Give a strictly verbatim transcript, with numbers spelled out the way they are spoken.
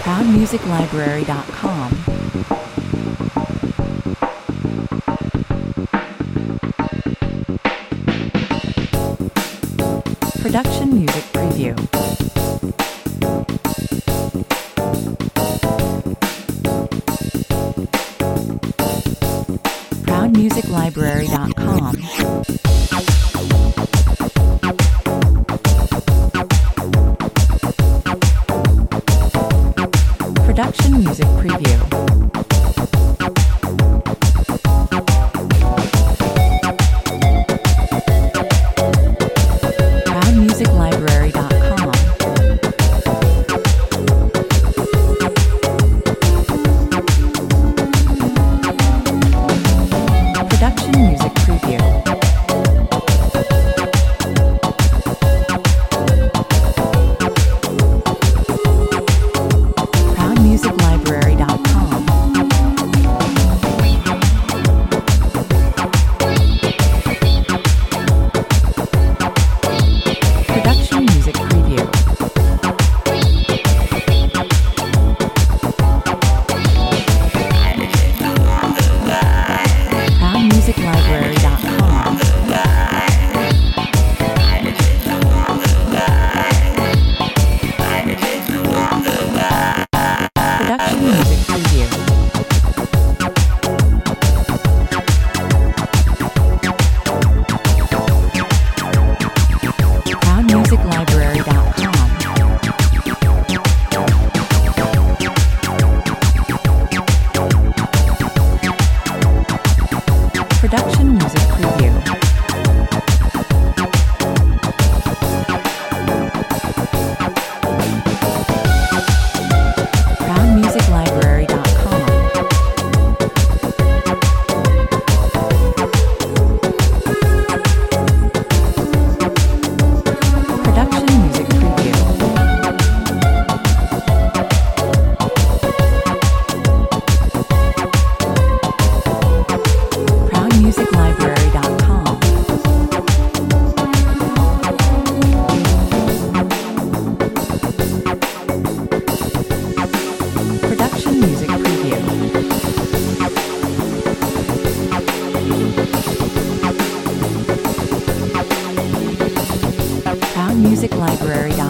proud music library dot com. Production Music Preview. proud music library dot com. Production Music Preview. proud music library dot com. Production Music Preview. proud music library dot com. Production Music Preview. proud music library dot com. Production Music Preview. proud music library dot com. Production Music Preview. proud music library dot com. Production Music Preview. proud music library dot com. Production Music Preview. proud music library dot com.